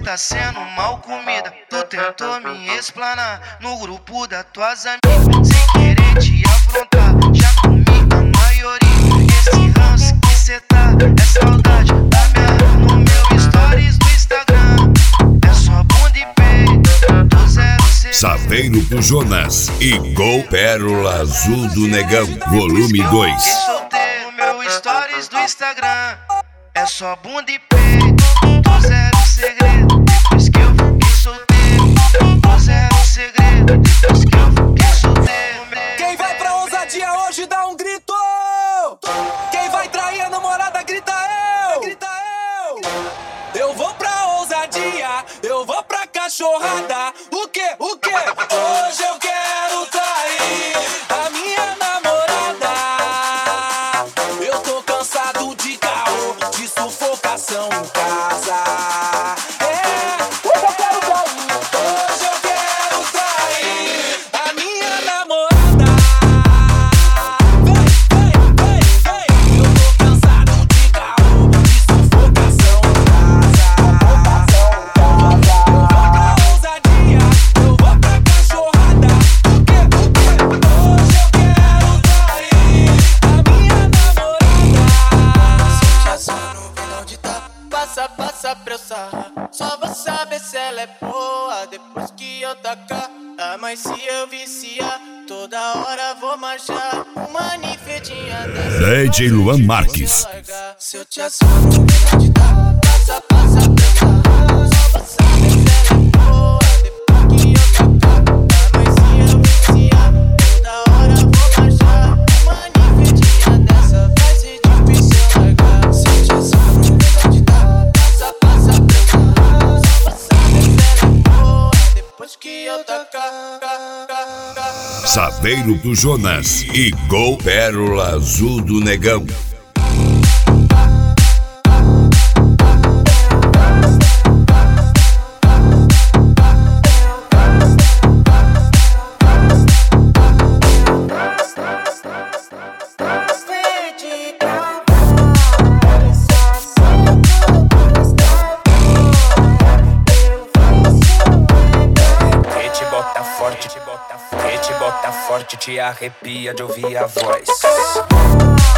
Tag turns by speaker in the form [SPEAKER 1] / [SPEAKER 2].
[SPEAKER 1] tá sendo mal comida. Tu tentou me explanar no grupo das tuas amigas, sem querer te afrontar. Já comi a maioria. Esse ranço que cê tá é saudade da minha no meu stories do Instagram. É só bunda e peito, do zero segredo.
[SPEAKER 2] Saveiro pro Jonas e Gol Pérola Azul do Negão, volume 2.
[SPEAKER 1] Solteiro, meu stories do Instagram. É só bunda e peito, do zero segredo. Depois que eu fiquei solteiro, do zero segredo. Depois que eu fiquei solteiro.
[SPEAKER 3] Quem vai pra ousadia hoje dá um grito. Quem vai trair a namorada grita eu. Grita eu. Eu vou pra ousadia, eu vou pra cachorrada. O quê? O quê? Hoje eu quero trair a minha namorada. Eu tô cansado de caô, de sufocação em casa. Hoje eu quero trair. Hoje eu quero trair a minha namorada. Vem. Eu tô cansado de caô, de sufocação em casa. Eu vou pra ousadia, eu vou pra cachorrada. O quê? Hoje eu quero trair a minha namorada. Se eu te no vilão de tá, passa pra eu sarrar. Só vou saber se ela é boa depois que eu tacar. Ah, mas se eu viciar, toda hora vou marchar. Uma ninfedinha dessa
[SPEAKER 2] DJ Luan Marques.
[SPEAKER 3] se eu te assumo no vilão de tá, passa pra eu sarrar. Só vou saber se ela é boa depois que eu tacar. Ah, mas se eu viciar, toda hora vou marchar. Uma ninfedinha dessa vai ser difícil largar. Se eu te assumo no vilão de tá, passa pra eu sarrar. Só vou saber se ela é boa depois que eu tacar.
[SPEAKER 2] Saveiro pro Jonas e Gol Pérola Azul do Negão.
[SPEAKER 4] Que te bota forte, te arrepia de ouvir a voz.